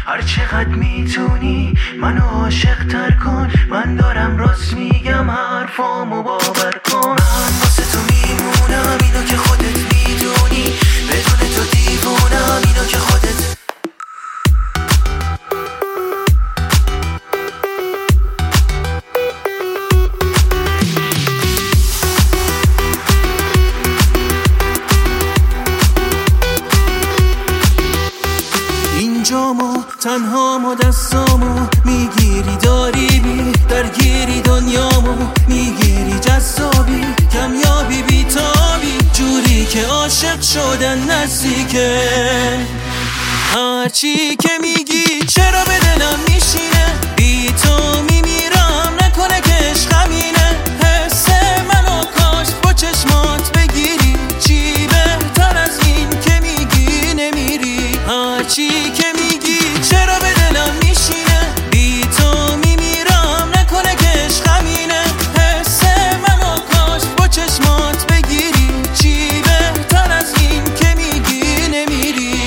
هر چقدر میتونی منو عاشق تر کن، من دارم راست میگم حرفامو باور کن. من واسه تو میمونم اینو که خودت میدونی، بدون تو دیوونم اینو که خودت. اینجامو تنهامو دستامو میگیری، داری بی درگیری دنیامو میگیری، جذابی کمیابی بیتابی، جوری که عاشق شدن نزدیکه. هرچی که میگی چرا به دلم میشینه، بی تو میمیرم نکنه که عشقمینه. حس منو کاش با چشمات بگیری، چی بهتر از این که میگی نمیری. هرچی که میگی چرا به دلم میشینه، بی تو میمیرم نکنه که عشقمینه. حس منو کاش با چشمات بگیری، چی بهتر از این که میگی نمیری.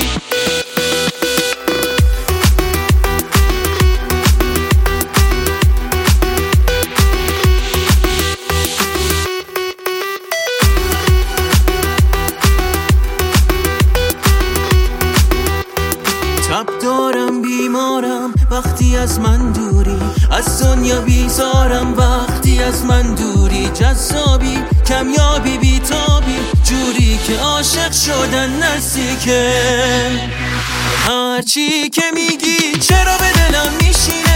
تب دارم بیمارم وقتی از من دوری، از دنیا بیزارم وقتی از من دوری. جذابی کمیابی بیتابی، جوری که عاشق شدن نزدیکه. هرچی که میگی چرا به دلم میشینه،